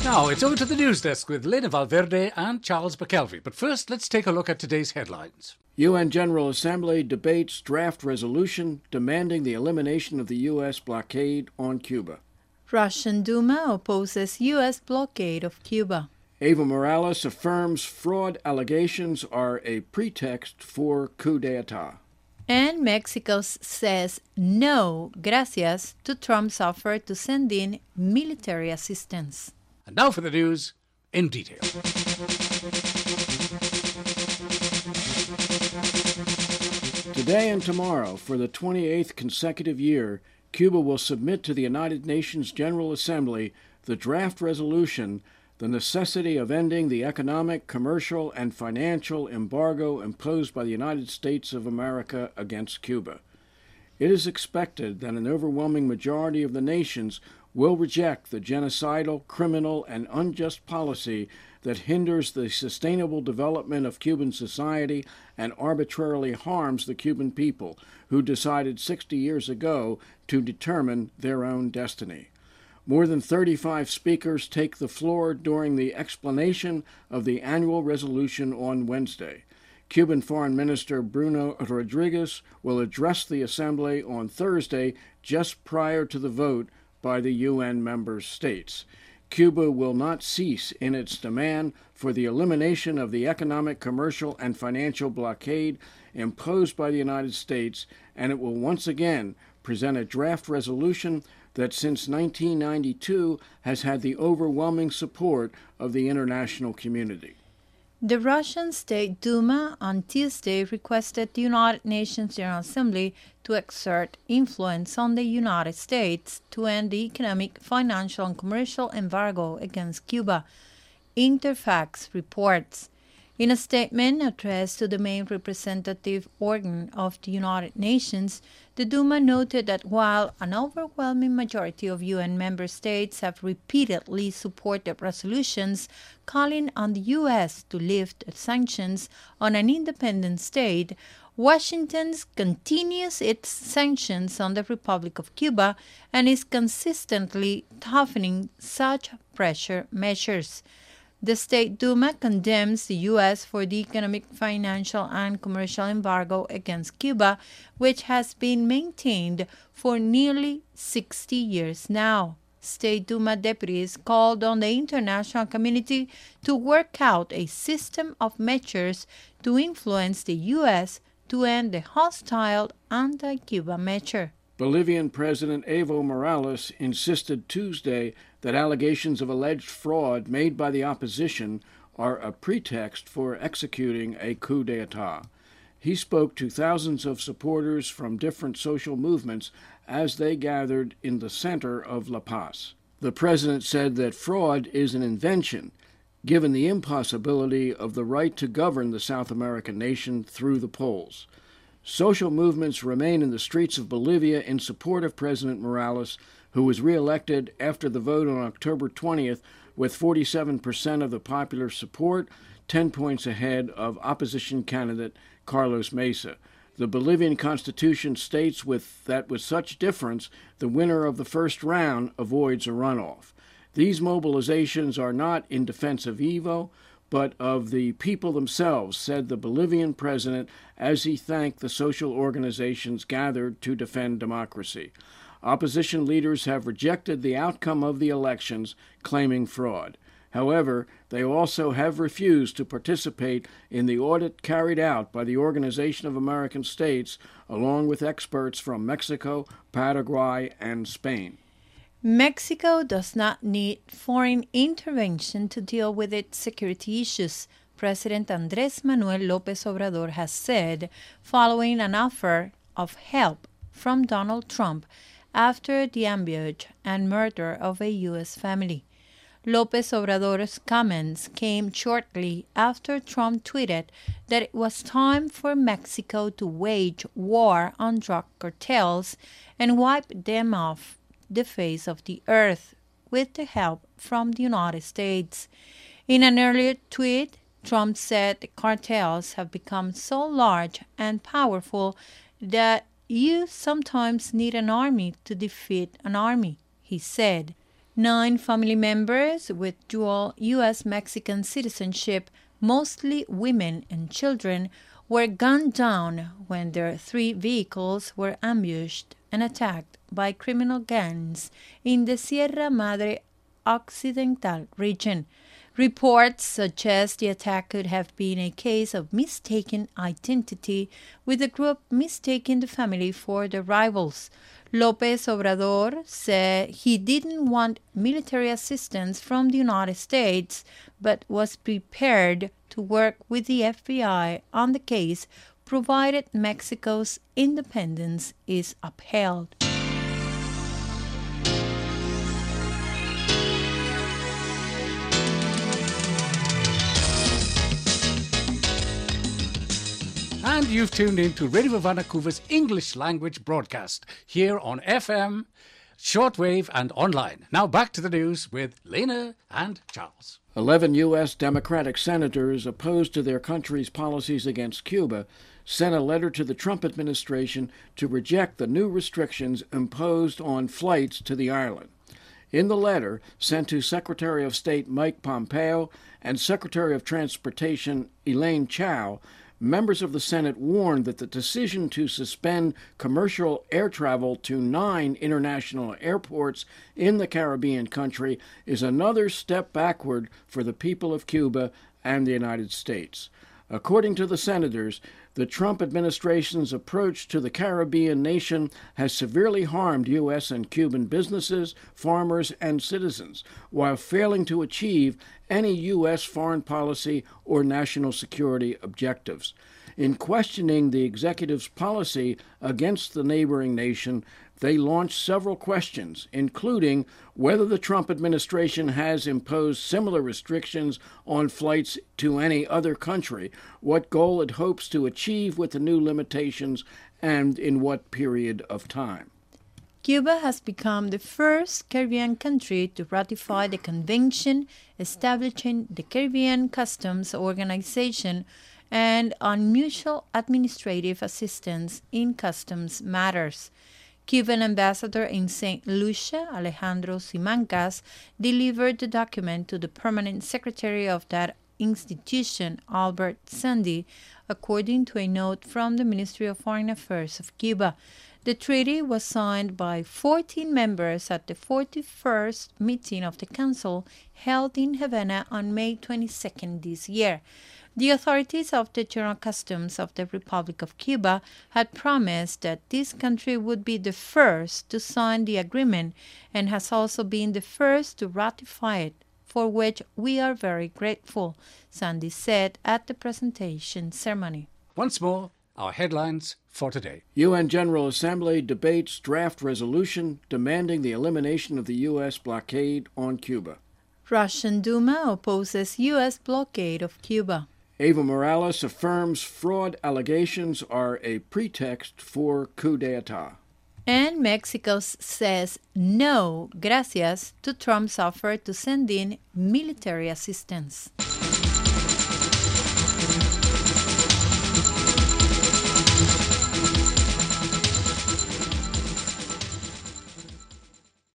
Now, it's over to the news desk with Lena Valverde and Charles McKelvey. But first, let's take a look at today's headlines. UN General Assembly debates draft resolution demanding the elimination of the U.S. blockade on Cuba. Russian Duma opposes U.S. blockade of Cuba. Evo Morales affirms fraud allegations are a pretext for coup d'etat. And Mexico says no, gracias, to Trump's offer to send in military assistance. And now for the news in detail. Today and tomorrow, for the 28th consecutive year, Cuba will submit to the United Nations General Assembly the draft resolution, the necessity of ending the economic, commercial, and financial embargo imposed by the United States of America against Cuba. It is expected that an overwhelming majority of the nations will reject the genocidal, criminal, and unjust policy that hinders the sustainable development of Cuban society and arbitrarily harms the Cuban people, who decided 60 years ago to determine their own destiny. More than 35 speakers take the floor during the explanation of the annual resolution on Wednesday. Cuban Foreign Minister Bruno Rodriguez will address the Assembly on Thursday, just prior to the vote by the UN member states. Cuba will not cease in its demand for the elimination of the economic, commercial, and financial blockade imposed by the United States, and it will once again present a draft resolution that since 1992 has had the overwhelming support of the international community. The Russian State Duma on Tuesday requested the United Nations General Assembly to exert influence on the United States to end the economic, financial, and commercial embargo against Cuba. Interfax reports. In a statement addressed to the main representative organ of the United Nations, the Duma noted that while an overwhelming majority of UN member states have repeatedly supported resolutions calling on the U.S. to lift sanctions on an independent state, Washington continues its sanctions on the Republic of Cuba and is consistently toughening such pressure measures. The State Duma condemns the U.S. for the economic, financial, and commercial embargo against Cuba, which has been maintained for nearly 60 years now. State Duma deputies called on the international community to work out a system of measures to influence the U.S. to end the hostile anti-Cuba measure. Bolivian President Evo Morales insisted Tuesday that allegations of alleged fraud made by the opposition are a pretext for executing a coup d'etat. He spoke to thousands of supporters from different social movements as they gathered in the center of La Paz. The president said that fraud is an invention, given the impossibility of the right to govern the South American nation through the polls. Social movements remain in the streets of Bolivia in support of President Morales, who was reelected after the vote on October 20th with 47% of the popular support, 10 points ahead of opposition candidate Carlos Mesa. The Bolivian constitution states that with such difference, the winner of the first round avoids a runoff. These mobilizations are not in defense of Evo, but of the people themselves, said the Bolivian president as he thanked the social organizations gathered to defend democracy. Opposition leaders have rejected the outcome of the elections, claiming fraud. However, they also have refused to participate in the audit carried out by the Organization of American States, along with experts from Mexico, Paraguay, and Spain. Mexico does not need foreign intervention to deal with its security issues, President Andrés Manuel López Obrador has said, following an offer of help from Donald Trump after the ambush and murder of a U.S. family. López Obrador's comments came shortly after Trump tweeted that it was time for Mexico to wage war on drug cartels and wipe them off the face of the earth with the help from the United States. In an earlier tweet, Trump said the cartels have become so large and powerful that you sometimes need an army to defeat an army, he said. 9 family members with dual U.S.-Mexican citizenship, mostly women and children, were gunned down when their 3 vehicles were ambushed and attacked by criminal gangs in the Sierra Madre Occidental region. Reports suggest the attack could have been a case of mistaken identity, with the group mistaking the family for the rivals. López Obrador said he didn't want military assistance from the United States, but was prepared to work with the FBI on the case, provided Mexico's independence is upheld. And you've tuned in to Radio Vancouver's English language broadcast here on FM, shortwave and online. Now back to the news with Lena and Charles. 11 U.S. Democratic senators opposed to their country's policies against Cuba sent a letter to the Trump administration to reject the new restrictions imposed on flights to the island. In the letter, sent to Secretary of State Mike Pompeo and Secretary of Transportation Elaine Chao, members of the Senate warned that the decision to suspend commercial air travel to 9 international airports in the Caribbean country is another step backward for the people of Cuba and the United States. According to the senators, the Trump administration's approach to the Caribbean nation has severely harmed U.S. and Cuban businesses, farmers, and citizens, while failing to achieve any U.S. foreign policy or national security objectives. In questioning the executive's policy against the neighboring nation, they launched several questions, including whether the Trump administration has imposed similar restrictions on flights to any other country, what goal it hopes to achieve with the new limitations, and in what period of time. Cuba has become the first Caribbean country to ratify the convention establishing the Caribbean Customs Organization and on mutual administrative assistance in customs matters. Cuban ambassador in St. Lucia, Alejandro Simancas, delivered the document to the permanent secretary of that institution, Albert Sandy, according to a note from the Ministry of Foreign Affairs of Cuba. The treaty was signed by 14 members at the 41st meeting of the Council held in Havana on May 22nd this year. The authorities of the General Customs of the Republic of Cuba had promised that this country would be the first to sign the agreement and has also been the first to ratify it, for which we are very grateful, Sandy said at the presentation ceremony. Once more, our headlines for today. UN General Assembly debates draft resolution demanding the elimination of the U.S. blockade on Cuba. Russian Duma opposes U.S. blockade of Cuba. Evo Morales affirms fraud allegations are a pretext for coup d'etat. And Mexico says no, gracias, to Trump's offer to send in military assistance.